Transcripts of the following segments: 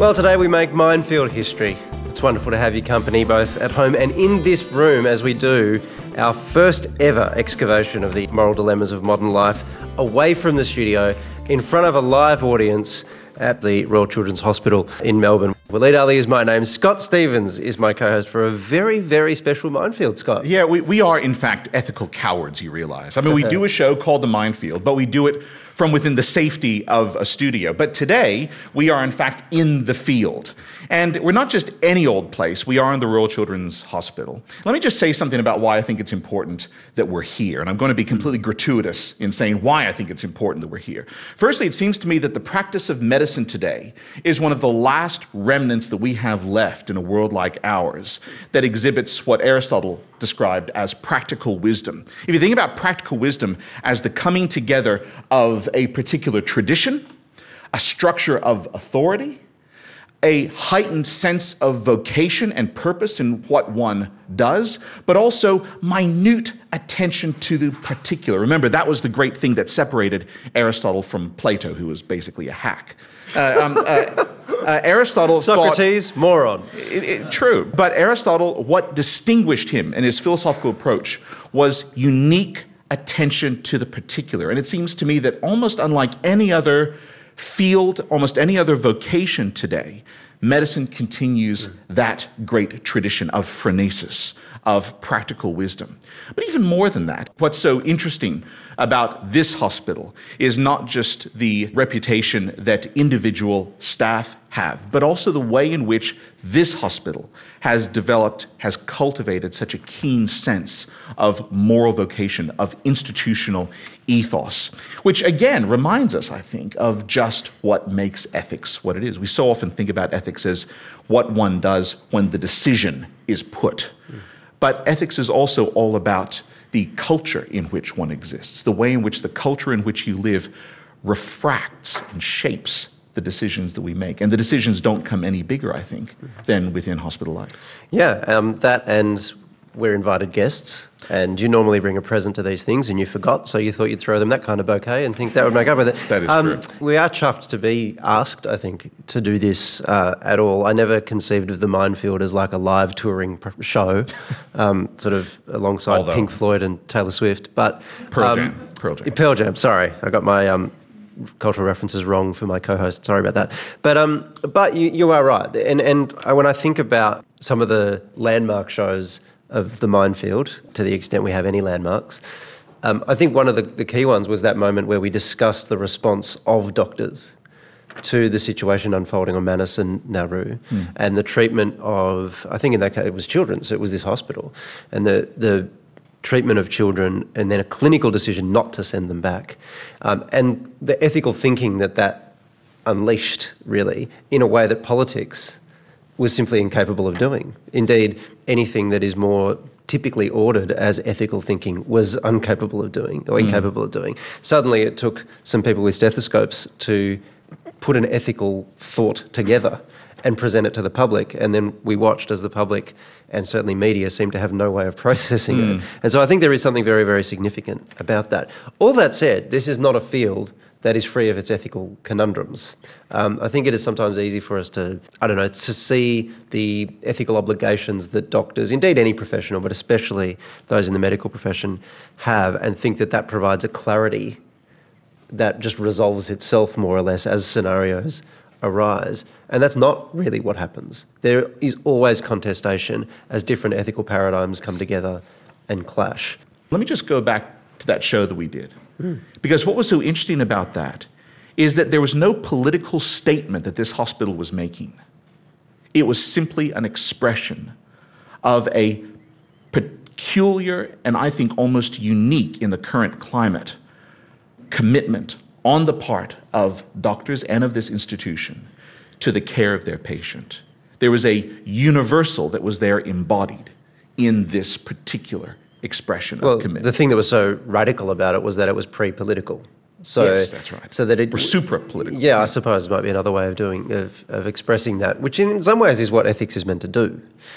Well, today we make minefield history. It's wonderful to have your company both at home and in this room as we do our first ever excavation of the moral dilemmas of modern life away from the studio in front of a live audience at the Royal Children's Hospital in Melbourne. Waleed Ali is my name. Scott Stephens is my co-host for a very, very special minefield, Scott. Yeah, we are, in fact, ethical cowards, you realise. I mean, we do a show called The Minefield, but we do it from within the safety of a studio. But today, we are, in fact, in the field. And we're not just any old place. We are in the Royal Children's Hospital. Let me just say something about why I think it's important that we're here. And I'm going to be completely gratuitous in saying why I think it's important that we're here. Firstly, it seems to me that the practice of medicine today is one of the last remnants that we have left in a world like ours that exhibits what Aristotle described as practical wisdom. If you think about practical wisdom as the coming together of a particular tradition, a structure of authority, a heightened sense of vocation and purpose in what one does, but also minute attention to the particular. Remember, that was the great thing that separated Aristotle from Plato, who was basically a hack. Aristotle Socrates, moron. True. But Aristotle, what distinguished him in his philosophical approach was unique attention to the particular. And it seems to me that almost unlike any other field, almost any other vocation today, medicine continues that great tradition of phronesis, of practical wisdom. But even more than that, what's so interesting about this hospital is not just the reputation that individual staff have, but also the way in which this hospital has developed, has cultivated such a keen sense of moral vocation, of institutional ethos, which again reminds us, I think, of just what makes ethics what it is. We so often think about ethics as what one does when the decision is put. But ethics is also all about the culture in which one exists, the way in which the culture in which you live refracts and shapes the decisions that we make. And the decisions don't come any bigger, I think, than within hospital life. Yeah, that and we're invited guests, and you normally bring a present to these things, and you forgot, so you thought you'd throw them that kind of bouquet and think that would make up with it. That is true. We are chuffed to be asked, I think, to do this at all. I never conceived of the Minefield as like a live touring show, sort of alongside Pink Floyd and Taylor Swift. But Pearl Jam. Pearl Jam, sorry. I got my cultural references wrong for my co-host. Sorry about that. But you are right. And when I think about some of the landmark shows of the Minefield, to the extent we have any landmarks, I think one of the key ones was that moment where we discussed the response of doctors to the situation unfolding on Manus and Nauru and the treatment of, I think in that case it was children, so it was this hospital, and the treatment of children and then a clinical decision not to send them back. And the ethical thinking that unleashed, really, in a way that politics was simply incapable of doing. Indeed, anything that is more typically ordered as ethical thinking was incapable of doing. Suddenly it took some people with stethoscopes to put an ethical thought together and present it to the public, and then we watched as the public and certainly media seemed to have no way of processing it. And so I think there is something very, very significant about that. All that said, this is not a field that is free of its ethical conundrums. I think it is sometimes easy for us to see the ethical obligations that doctors, indeed any professional, but especially those in the medical profession, have, and think that provides a clarity that just resolves itself more or less as scenarios arise. And that's not really what happens. There is always contestation as different ethical paradigms come together and clash. Let me just go back to that show that we did. Because what was so interesting about that is that there was no political statement that this hospital was making. It was simply an expression of a peculiar and I think almost unique in the current climate commitment on the part of doctors and of this institution to the care of their patient. There was a universal that was there embodied in this particular expression of commitment. The thing that was so radical about it was that it was pre-political. So, yes, that's right. So that it, or supra-political. Yeah, I suppose might be another way of expressing that, which in some ways is what ethics is meant to do.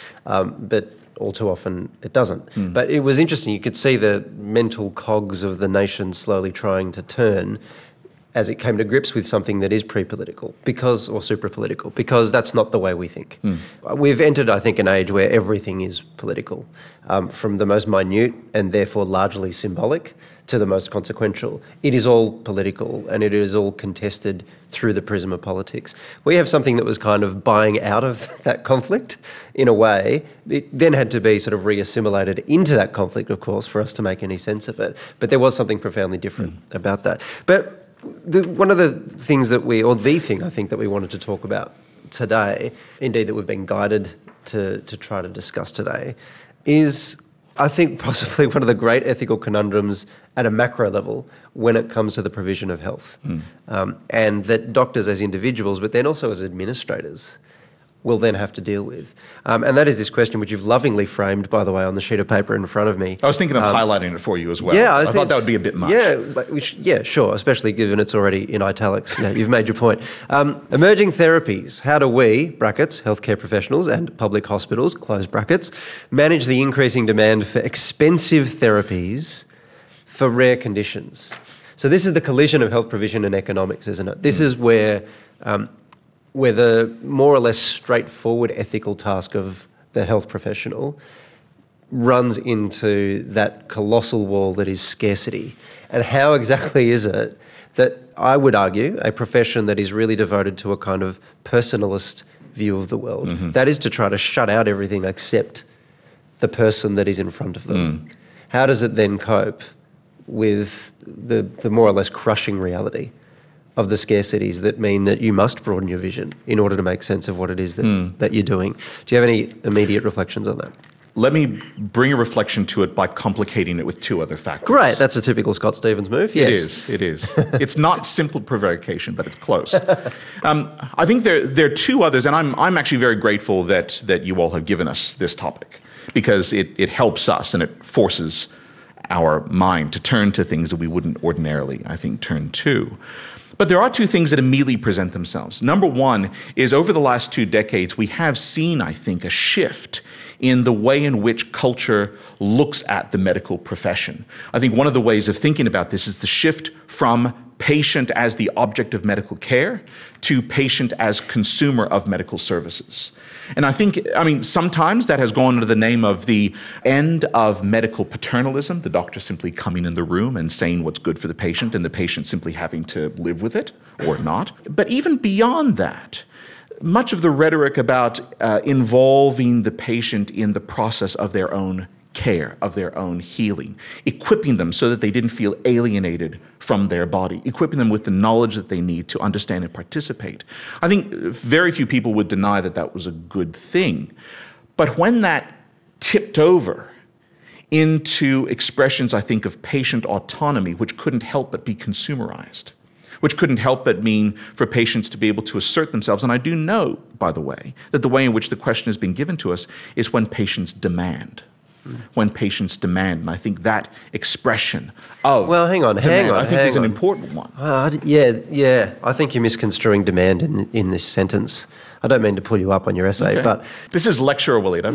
But all too often it doesn't. But it was interesting. You could see the mental cogs of the nation slowly trying to turn as it came to grips with something that is pre-political or super-political, because that's not the way we think. We've entered, I think, an age where everything is political, from the most minute and therefore largely symbolic to the most consequential. It is all political and it is all contested through the prism of politics. We have something that was kind of buying out of that conflict in a way. It then had to be sort of re-assimilated into that conflict, of course, for us to make any sense of it. But there was something profoundly different about that. But one of the things the thing I think that we wanted to talk about today, indeed that we've been guided to try to discuss today, is I think possibly one of the great ethical conundrums at a macro level when it comes to the provision of health. And that doctors as individuals, but then also as administrators, will then have to deal with. And that is this question, which you've lovingly framed, by the way, on the sheet of paper in front of me. I was thinking of highlighting it for you as well. Yeah, I thought that would be a bit much. Yeah, but sure, especially given it's already in italics. Yeah, you've made your point. Emerging therapies. How do we, brackets, healthcare professionals and public hospitals, close brackets, manage the increasing demand for expensive therapies for rare conditions? So this is the collision of health provision and economics, isn't it? This is where the more or less straightforward ethical task of the health professional runs into that colossal wall that is scarcity. And how exactly is it that, I would argue, a profession that is really devoted to a kind of personalist view of the world, that is to try to shut out everything except the person that is in front of them. How does it then cope with the more or less crushing reality of the scarcities that mean that you must broaden your vision in order to make sense of what it is that you're doing? Do you have any immediate reflections on that? Let me bring a reflection to it by complicating it with two other factors. Great, that's a typical Scott Stevens move. Yes. It is. It's not simple prevarication, but it's close. I think there are two others, and I'm actually very grateful that you all have given us this topic, because it helps us and it forces our mind to turn to things that we wouldn't ordinarily, I think, turn to. But there are two things that immediately present themselves. Number one is, over the last 2 decades, we have seen, I think, a shift in the way in which culture looks at the medical profession. I think one of the ways of thinking about this is the shift from patient as the object of medical care to patient as consumer of medical services. And I mean, sometimes that has gone under the name of the end of medical paternalism, the doctor simply coming in the room and saying what's good for the patient, and the patient simply having to live with it or not. But even beyond that, much of the rhetoric about involving the patient in the process of their own care, of their own healing, equipping them so that they didn't feel alienated from their body, equipping them with the knowledge that they need to understand and participate. I think very few people would deny that that was a good thing. But when that tipped over into expressions, I think, of patient autonomy, which couldn't help but be consumerized, which couldn't help but mean for patients to be able to assert themselves. And I do know, by the way, that the way in which the question has been given to us is when patients demand. When patients demand. And I think that expression of hang on. I think is an important one. Yeah. I think you're misconstruing demand in this sentence. I don't mean to pull you up on your essay, but this is lecture, Waleed.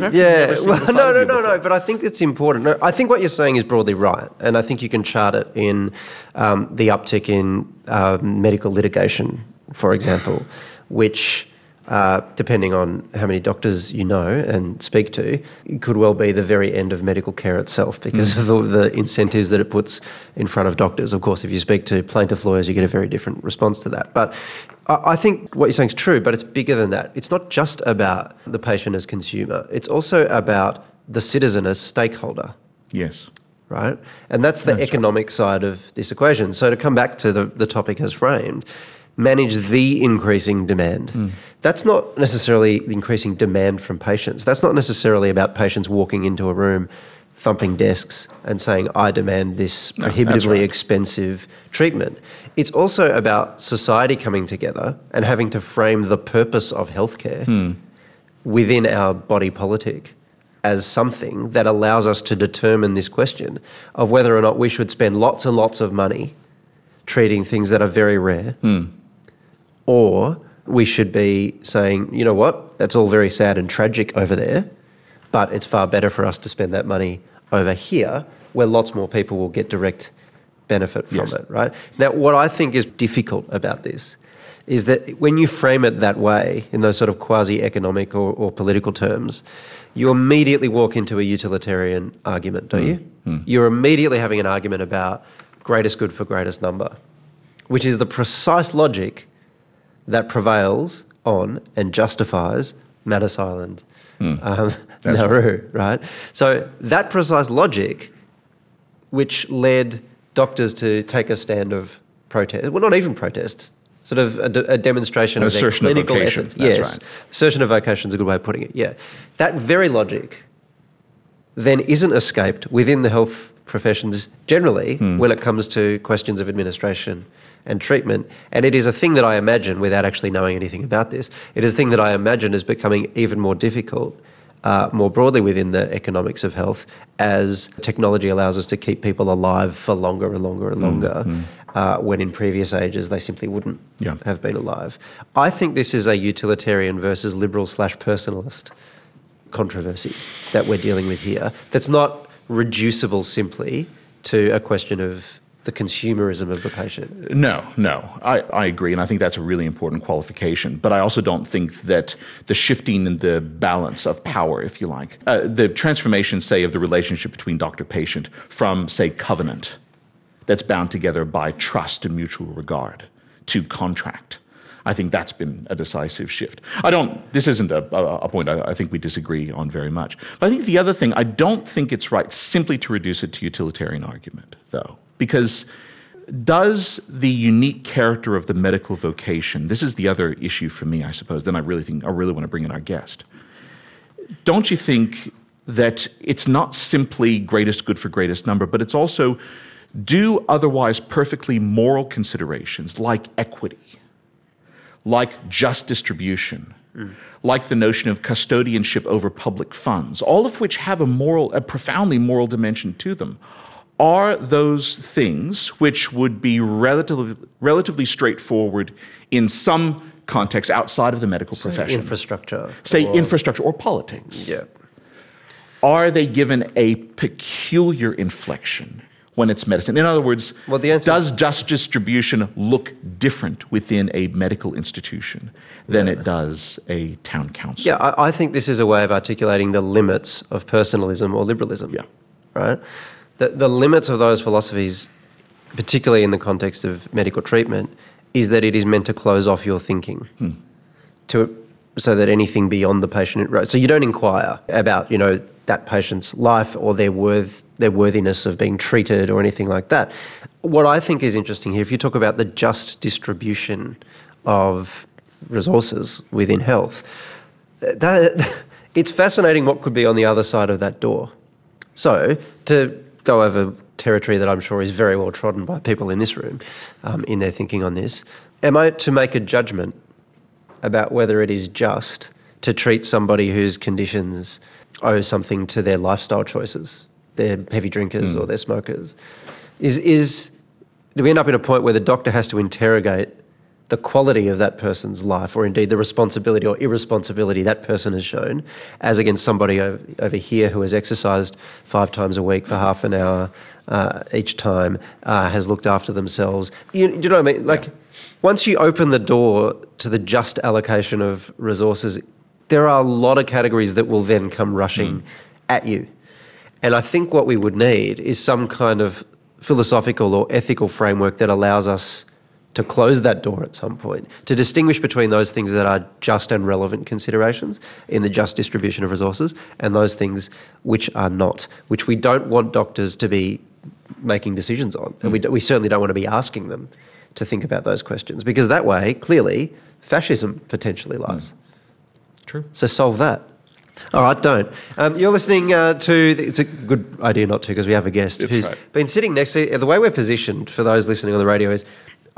No. But I think it's important. No, I think what you're saying is broadly right, and I think you can chart it in the uptick in medical litigation, for example, which, depending on how many doctors you know and speak to, it could well be the very end of medical care itself because of the incentives that it puts in front of doctors. Of course, if you speak to plaintiff lawyers, you get a very different response to that. But I think what you're saying is true, but it's bigger than that. It's not just about the patient as consumer. It's also about the citizen as stakeholder. Yes. Right? And that's the economic side of this equation. So to come back to the topic as framed, manage the increasing demand. That's not necessarily the increasing demand from patients. That's not necessarily about patients walking into a room, thumping desks and saying, I demand this prohibitively expensive treatment. It's also about society coming together and having to frame the purpose of healthcare within our body politic as something that allows us to determine this question of whether or not we should spend lots and lots of money treating things that are very rare, or we should be saying, you know what, that's all very sad and tragic over there, but it's far better for us to spend that money over here where lots more people will get direct benefit from Yes. it, right? Now, what I think is difficult about this is that when you frame it that way, in those sort of quasi-economic or political terms, you immediately walk into a utilitarian argument, don't you? You're immediately having an argument about greatest good for greatest number, which is the precise logic that prevails on and justifies Manus Island, Nauru, right? So that precise logic, which led doctors to take a stand of protest, well, not even protest, sort of a demonstration of their clinical ethics. Yes, right. Assertion of vocation is a good way of putting it, yeah. That very logic then isn't escaped within the health professions generally when it comes to questions of administration and treatment. And it is a thing that I imagine, without actually knowing anything about this, it is a thing that I imagine is becoming even more difficult more broadly within the economics of health as technology allows us to keep people alive for longer and longer and longer when in previous ages they simply wouldn't have been alive. I think this is a utilitarian versus liberal/personalist controversy that we're dealing with here that's not reducible simply to a question of the consumerism of the patient. No, I agree, and I think that's a really important qualification. But I also don't think that the shifting in the balance of power, if you like, the transformation, say, of the relationship between doctor-patient from, say, covenant that's bound together by trust and mutual regard to contract. I think that's been a decisive shift. This isn't a point I think we disagree on very much. But I think the other thing, I don't think it's right simply to reduce it to utilitarian argument, though. Because does the unique character of the medical vocation, this is the other issue for me, I suppose, then I really want to bring in our guest. Don't you think that it's not simply greatest good for greatest number, but it's also do otherwise perfectly moral considerations like equity, like just distribution, like the notion of custodianship over public funds, all of which have a profoundly moral dimension to them. Are those things which would be relatively straightforward in some context outside of the medical profession? Infrastructure. Infrastructure or politics. Yeah. Are they given a peculiar inflection when it's medicine? In other words, does just distribution look different within a medical institution than it does a town council? Yeah, I think this is a way of articulating the limits of personalism or liberalism. Yeah. Right? The limits of those philosophies, particularly in the context of medical treatment, is that it is meant to close off your thinking so that anything beyond the patient... So you don't inquire about, that patient's life or their worthiness of being treated or anything like that. What I think is interesting here, if you talk about the just distribution of resources within health, it's fascinating what could be on the other side of that door. So to go over territory that I'm sure is very well trodden by people in this room in their thinking on this, am I to make a judgment about whether it is just to treat somebody whose conditions owe something to their lifestyle choices, they're heavy drinkers or they're smokers? Do we end up in a point where the doctor has to interrogate the quality of that person's life, or indeed the responsibility or irresponsibility that person has shown, as against somebody over here who has exercised 5 times a week for half an hour each time, has looked after themselves? You know what I mean? Once you open the door to the just allocation of resources, there are a lot of categories that will then come rushing at you. And I think what we would need is some kind of philosophical or ethical framework that allows us to close that door at some point, to distinguish between those things that are just and relevant considerations in the just distribution of resources and those things which are not, which we don't want doctors to be making decisions on. And we certainly don't want to be asking them to think about those questions, because that way, clearly, fascism potentially lies. True. So solve that. All right, don't. You're listening it's a good idea not to, because we have a guest who's been sitting next to... The way we're positioned, for those listening on the radio, is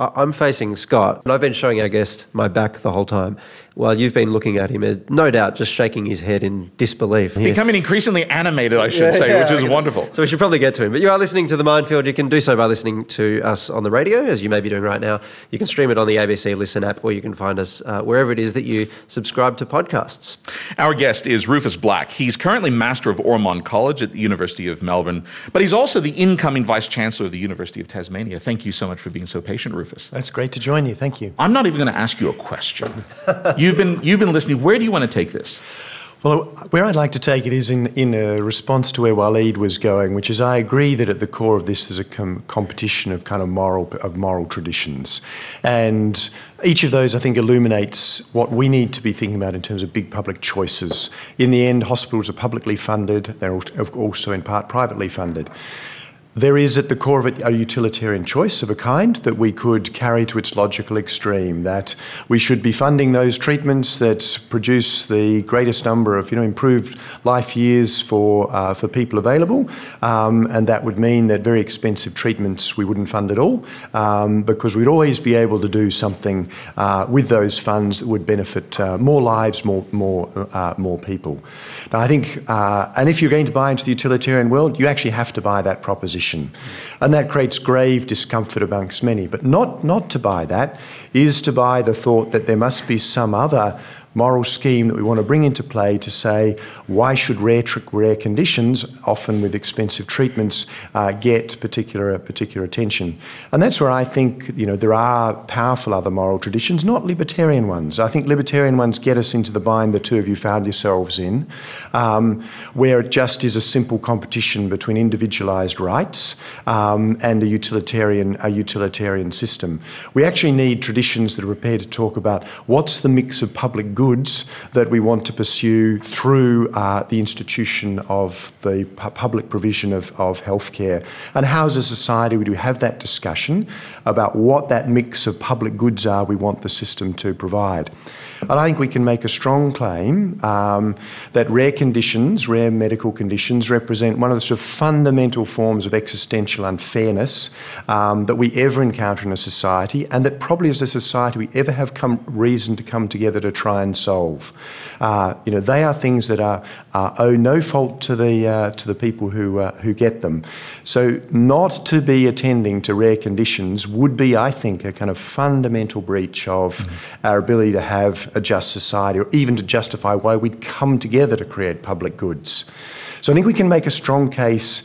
I'm facing Scott, and I've been showing our guest my back the whole time, while you've been looking at him, as no doubt just shaking his head in disbelief. Becoming increasingly animated, I should say, which is wonderful. So we should probably get to him. But you are listening to The Minefield. You can do so by listening to us on the radio, as you may be doing right now. You can stream it on the ABC Listen app, or you can find us wherever it is that you subscribe to podcasts. Our guest is Rufus Black. He's currently Master of Ormond College at the University of Melbourne, but he's also the incoming Vice-Chancellor of the University of Tasmania. Thank you so much for being so patient, Rufus. That's great to join you. Thank you. I'm not even going to ask you a question. You've been listening. Where do you want to take this? Well, where I'd like to take it is in a response to where Waleed was going, which is I agree that at the core of this is a competition of kind of moral traditions. And each of those, I think, illuminates what we need to be thinking about in terms of big public choices. In the end, hospitals are publicly funded. They're also in part privately funded. There is at the core of it a utilitarian choice of a kind that we could carry to its logical extreme, that we should be funding those treatments that produce the greatest number of improved life years for people available, and that would mean that very expensive treatments we wouldn't fund at all, because we'd always be able to do something with those funds that would benefit more lives, more people. Now, I think, and if you're going to buy into the utilitarian world, you actually have to buy that proposition. And that creates grave discomfort amongst many. But not to buy that is to buy the thought that there must be some other moral scheme that we want to bring into play to say, why should rare conditions, often with expensive treatments, get particular attention? And that's where I think there are powerful other moral traditions, not libertarian ones. I think libertarian ones get us into the bind the two of you found yourselves in, where it just is a simple competition between individualised rights and a utilitarian system. We actually need traditions that are prepared to talk about what's the mix of public goods that we want to pursue through the institution of the public provision of healthcare, and how as a society we do have that discussion about what that mix of public goods are we want the system to provide. And I think we can make a strong claim that rare medical conditions represent one of the sort of fundamental forms of existential unfairness that we ever encounter in a society, and that probably as a society we ever have reason to come together to try and solve. They are things that owe no fault to the people who get them. So not to be attending to rare conditions would be, I think, a kind of fundamental breach of our ability to have a just society, or even to justify why we'd come together to create public goods. So I think we can make a strong case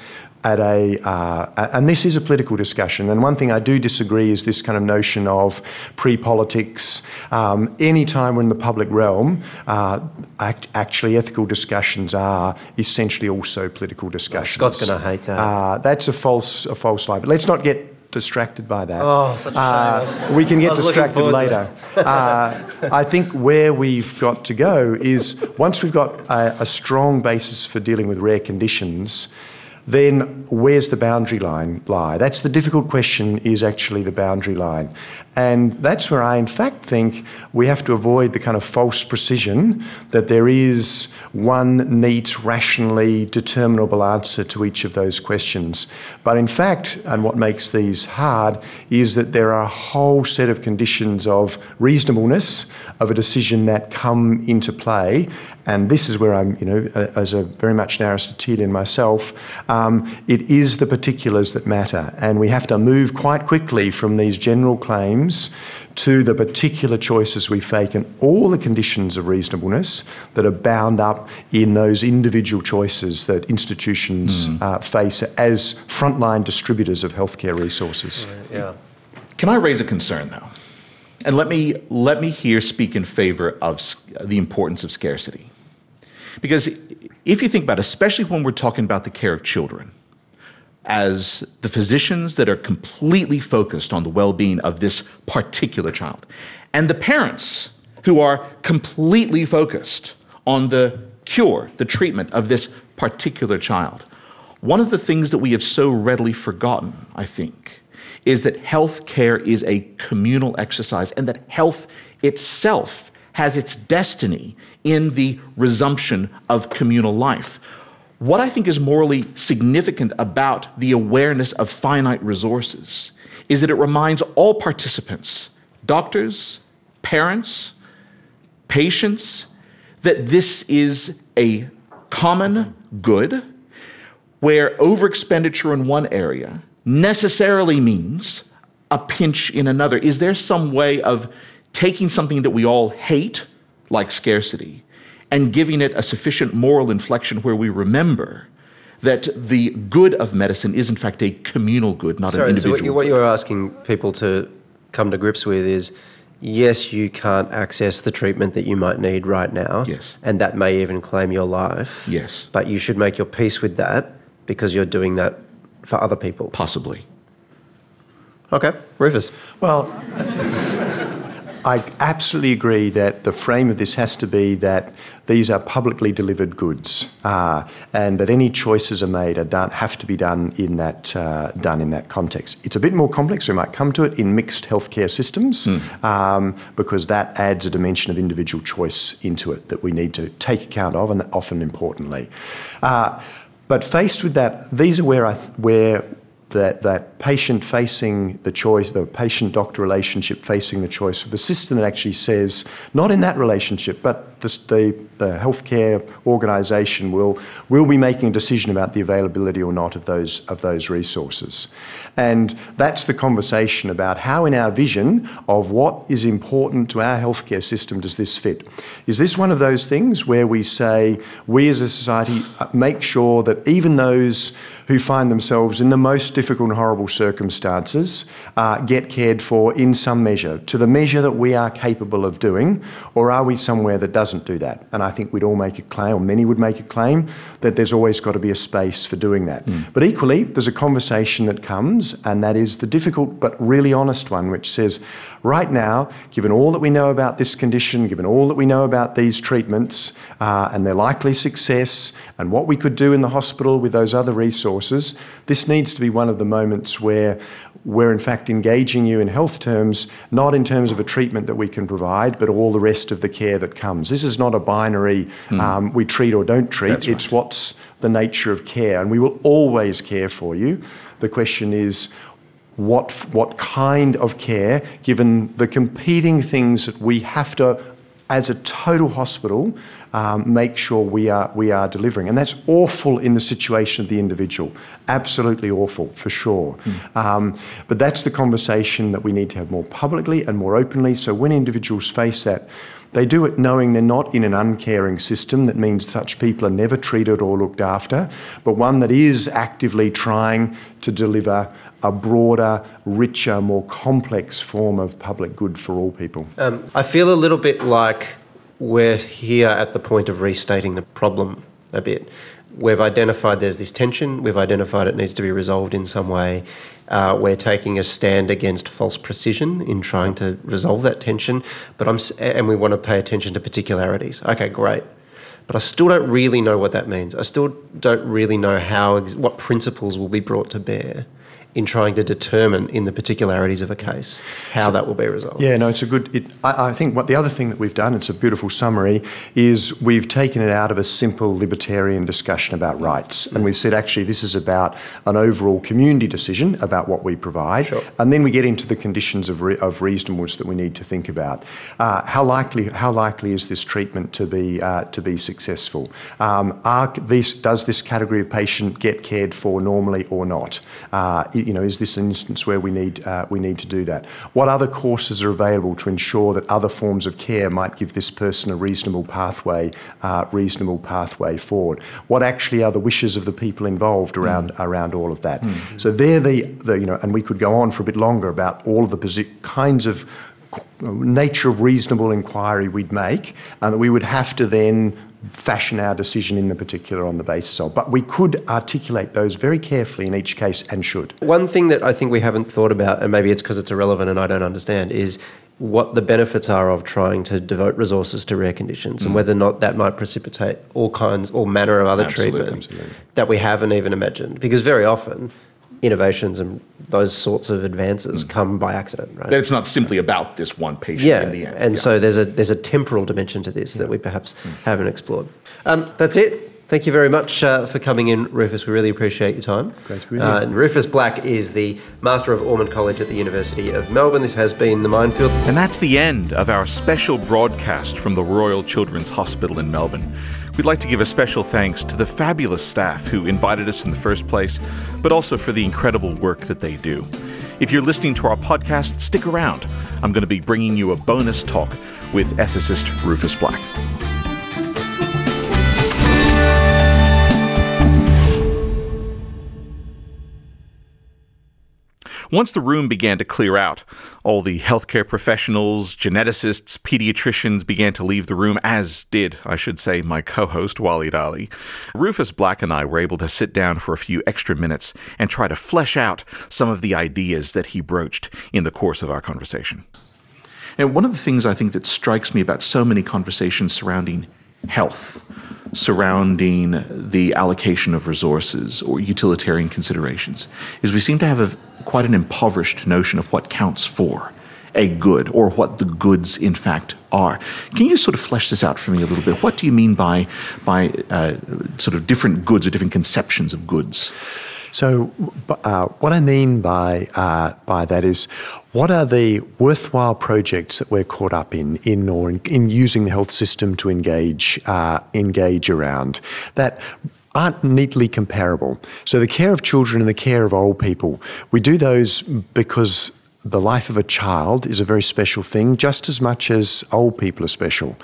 and this is a political discussion, and one thing I do disagree is this kind of notion of pre-politics. Any time we're in the public realm, actually ethical discussions are essentially also political discussions. Scott's going to hate that. That's a false line, but let's not get distracted by that. Oh, such a shame. We can get distracted later. I think where we've got to go is, once we've got a strong basis for dealing with rare conditions, then where's the boundary line lie? That's the difficult question, is actually the boundary line. And that's where I, in fact, think we have to avoid the kind of false precision that there is one neat, rationally determinable answer to each of those questions. But in fact, and what makes these hard, is that there are a whole set of conditions of reasonableness of a decision that come into play. And this is where I'm, as a very much an Aristotelian myself, it is the particulars that matter. And we have to move quite quickly from these general claims to the particular choices we make and all the conditions of reasonableness that are bound up in those individual choices that institutions face as frontline distributors of healthcare resources. Yeah. Can I raise a concern, though? And let me here speak in favor of the importance of scarcity. Because if you think about it, especially when we're talking about the care of children, as the physicians that are completely focused on the well-being of this particular child, and the parents who are completely focused on the cure, the treatment of this particular child, one of the things that we have so readily forgotten, I think, is that health care is a communal exercise, and that health itself has its destiny in the resumption of communal life. What I think is morally significant about the awareness of finite resources is that it reminds all participants, doctors, parents, patients, that this is a common good where overexpenditure in one area necessarily means a pinch in another. Is there some way of taking something that we all hate, like scarcity, and giving it a sufficient moral inflection where we remember that the good of medicine is in fact a communal good, not an individual so what you're asking people to come to grips with is, yes, you can't access the treatment that you might need right now. Yes. And that may even claim your life. Yes. But you should make your peace with that because you're doing that for other people. Possibly. Okay. Rufus. Well, I absolutely agree that the frame of this has to be that these are publicly delivered goods, and that any choices are made have to be done in that context. It's a bit more complex. We might come to it in mixed healthcare systems, because that adds a dimension of individual choice into it that we need to take account of, and often importantly. But faced with that, these are where that patient facing the choice, the patient-doctor relationship facing the choice of the system that actually says, not in that relationship, but the healthcare organisation will be making a decision about the availability or not of those resources. And that's the conversation about how in our vision of what is important to our healthcare system does this fit. Is this one of those things where we say, we as a society make sure that even those who find themselves in the most difficult and horrible circumstances get cared for in some measure, to the measure that we are capable of doing, or are we somewhere that doesn't do that? And I think we'd all make a claim, or many would make a claim, that there's always got to be a space for doing that. But equally, there's a conversation that comes, and that is the difficult but really honest one, which says, right now, given all that we know about this condition, given all that we know about these treatments and their likely success, and what we could do in the hospital with those other resources, this needs to be one of the moments where we're in fact engaging you in health terms, not in terms of a treatment that we can provide, but all the rest of the care that comes. This is not a binary, we treat or don't treat. That's right. It's what's the nature of care, and we will always care for you. The question is, what kind of care, given the competing things that we have to, as a total hospital, make sure we are delivering. And that's awful in the situation of the individual. Absolutely awful, for sure. But that's the conversation that we need to have more publicly and more openly. So when individuals face that, they do it knowing they're not in an uncaring system that means such people are never treated or looked after, but one that is actively trying to deliver a broader, richer, more complex form of public good for all people. I feel a little bit like we're here at the point of restating the problem a bit. We've identified there's this tension, we've identified it needs to be resolved in some way. We're taking a stand against false precision in trying to resolve that tension, and we want to pay attention to particularities. Okay, great. But I still don't really know what that means. I still don't really know what principles will be brought to bear in trying to determine in the particularities of a case how that will be resolved. Yeah, no, it's a good... I think what the other thing that we've done, it's a beautiful summary, is we've taken it out of a simple libertarian discussion about rights. And we've said, actually, this is about an overall community decision about what we provide. Sure. And then we get into the conditions of reasonableness that we need to think about. How likely is this treatment to be successful? Does this category of patient get cared for normally or not? Is this an instance where we need to do that? What other courses are available to ensure that other forms of care might give this person a reasonable pathway forward? What actually are the wishes of the people involved around all of that? So they're and we could go on for a bit longer about all of the kinds of nature of reasonable inquiry we'd make, and that we would have to then fashion our decision in the particular on the basis of. But we could articulate those very carefully in each case, and should. One thing that I think we haven't thought about, and maybe it's because it's irrelevant and I don't understand, is what the benefits are of trying to devote resources to rare conditions, and whether or not that might precipitate all manner of other treatment that we haven't even imagined. Because very often innovations and those sorts of advances come by accident, right? That it's not simply about this one patient in the end. And so there's a temporal dimension to this that we perhaps haven't explored. That's it. Thank you very much for coming in, Rufus. We really appreciate your time. Great to be here. Rufus Black is the Master of Ormond College at the University of Melbourne. This has been The Minefield. And that's the end of our special broadcast from the Royal Children's Hospital in Melbourne. We'd like to give a special thanks to the fabulous staff who invited us in the first place, but also for the incredible work that they do. If you're listening to our podcast, stick around. I'm going to be bringing you a bonus talk with ethicist Rufus Black. Once the room began to clear out, all the healthcare professionals, geneticists, pediatricians began to leave the room, as did, I should say, my co-host, Waleed Ali. Rufus Black and I were able to sit down for a few extra minutes and try to flesh out some of the ideas that he broached in the course of our conversation. And one of the things I think that strikes me about so many conversations surrounding health, surrounding the allocation of resources or utilitarian considerations, is we seem to have quite an impoverished notion of what counts for a good or what the goods in fact are. Can you sort of flesh this out for me a little bit? What do you mean by sort of different goods or different conceptions of goods? So what I mean by that is, what are the worthwhile projects that we're caught up in using the health system to engage around that aren't neatly comparable? So the care of children and the care of old people, we do those because the life of a child is a very special thing, just as much as old people are special.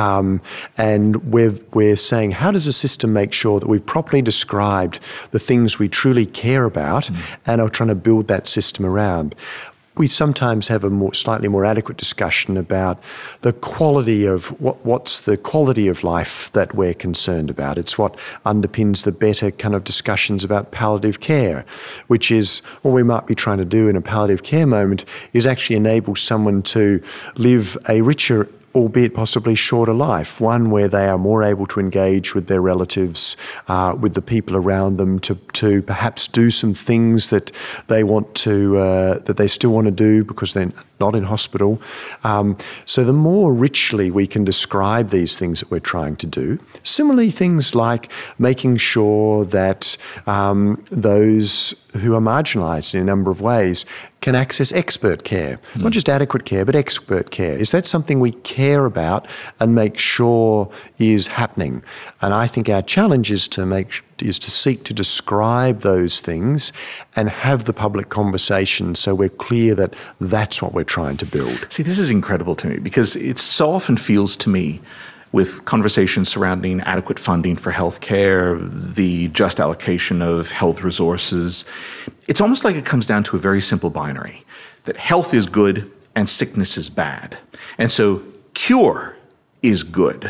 And we're saying, how does the system make sure that we've properly described the things we truly care about and are trying to build that system around? We sometimes have a slightly more adequate discussion about the quality of what's the quality of life that we're concerned about. It's what underpins the better kind of discussions about palliative care, which is what we might be trying to do in a palliative care moment is actually enable someone to live a richer, albeit possibly shorter life, one where they are more able to engage with their relatives, with the people around them, to perhaps do some things that they want to, that they still want to do because they're not in hospital. So the more richly we can describe these things that we're trying to do, similarly things like making sure that those who are marginalised in a number of ways can access expert care, not just adequate care, but expert care. Is that something we care about and make sure is happening? And I think our challenge is to seek to describe those things and have the public conversation so we're clear that that's what we're trying to build. See, this is incredible to me because it so often feels to me, with conversations surrounding adequate funding for healthcare, the just allocation of health resources, it's almost like it comes down to a very simple binary, that health is good and sickness is bad. And so cure is good.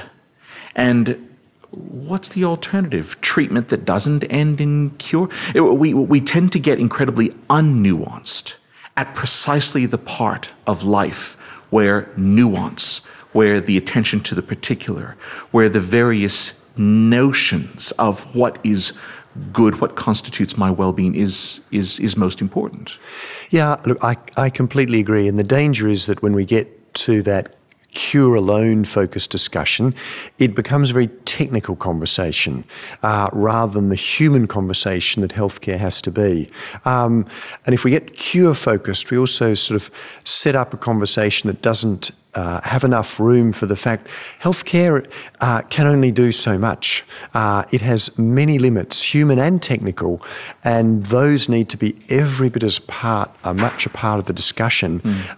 And what's the alternative? Treatment that doesn't end in cure? We tend to get incredibly unnuanced at precisely the part of life where nuance, where the attention to the particular, where the various notions of what is good, what constitutes my well-being is most important. Yeah, look, I completely agree. And the danger is that when we get to that cure alone focused discussion, it becomes a very technical conversation rather than the human conversation that healthcare has to be. And if we get cure focused, we also sort of set up a conversation that doesn't have enough room for the fact healthcare can only do so much. It has many limits, human and technical, and those need to be every bit as much a part of the discussion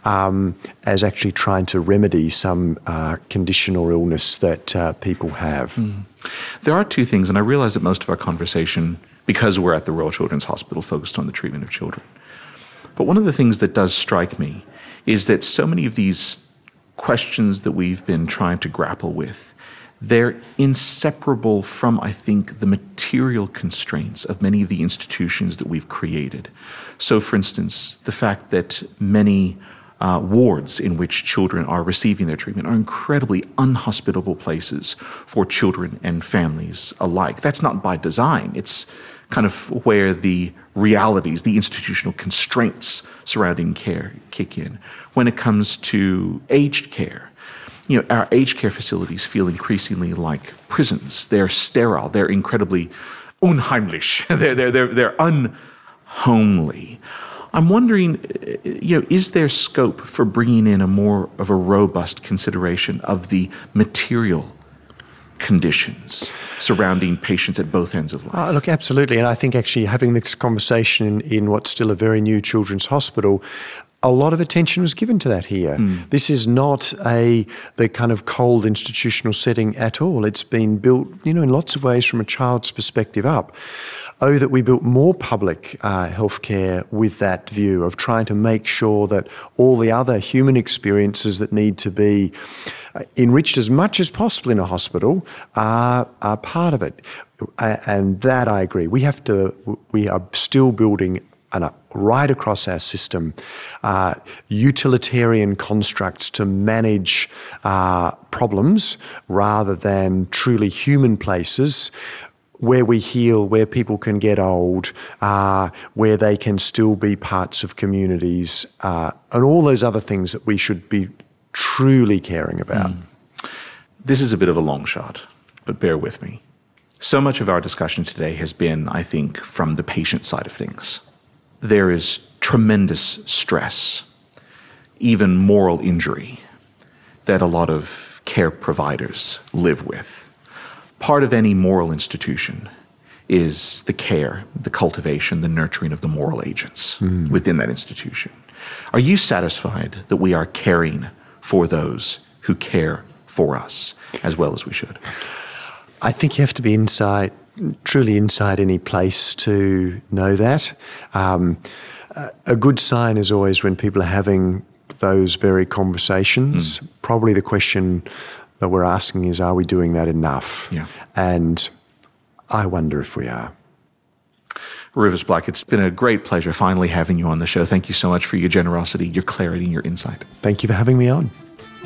as actually trying to remedy some condition or illness that people have. There are two things, and I realize that most of our conversation, because we're at the Royal Children's Hospital, focused on the treatment of children. But one of the things that does strike me is that so many of these questions that we've been trying to grapple with, they're inseparable from, I think, the material constraints of many of the institutions that we've created. So, for instance, the fact that many wards in which children are receiving their treatment are incredibly unhospitable places for children and families alike. That's not by design. It's kind of where the realities, the institutional constraints surrounding care kick in. When it comes to aged care, our aged care facilities feel increasingly like prisons. They're sterile. They're incredibly unheimlich. They're unhomely. I'm wondering, is there scope for bringing in a more of a robust consideration of the material conditions surrounding patients at both ends of life? Look, absolutely. And I think actually having this conversation in what's still a very new children's hospital, a lot of attention was given to that here. This is not the kind of cold institutional setting at all. It's been built, in lots of ways from a child's perspective up. Oh, that we built more public healthcare with that view of trying to make sure that all the other human experiences that need to be enriched as much as possible in a hospital are part of it. And that I agree. We are still building right across our system, utilitarian constructs to manage problems rather than truly human places where we heal, where people can get old, where they can still be parts of communities, and all those other things that we should be truly caring about. This is a bit of a long shot, but bear with me. So much of our discussion today has been, I think, from the patient side of things. There is tremendous stress, even moral injury, that a lot of care providers live with. Part of any moral institution is the care, the cultivation, the nurturing of the moral agents within that institution. Are you satisfied that we are caring for those who care for us as well as we should? I think you have to be truly inside any place to know that. A good sign is always when people are having those very conversations. Probably the question that we're asking is, are we doing that enough? Yeah. And I wonder if we are. Rufus Black, it's been a great pleasure finally having you on the show. Thank you so much for your generosity, your clarity, and your insight. Thank you for having me on.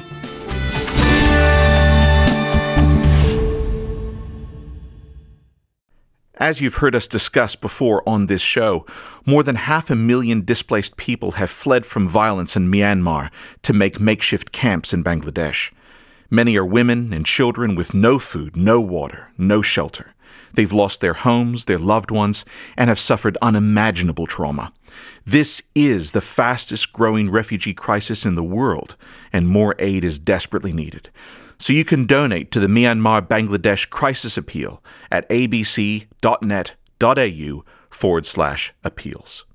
As you've heard us discuss before on this show, more than 500,000 displaced people have fled from violence in Myanmar to make makeshift camps in Bangladesh. Many are women and children with no food, no water, no shelter. They've lost their homes, their loved ones, and have suffered unimaginable trauma. This is the fastest growing refugee crisis in the world, and more aid is desperately needed. So you can donate to the Myanmar-Bangladesh Crisis Appeal at abc.net.au/appeals.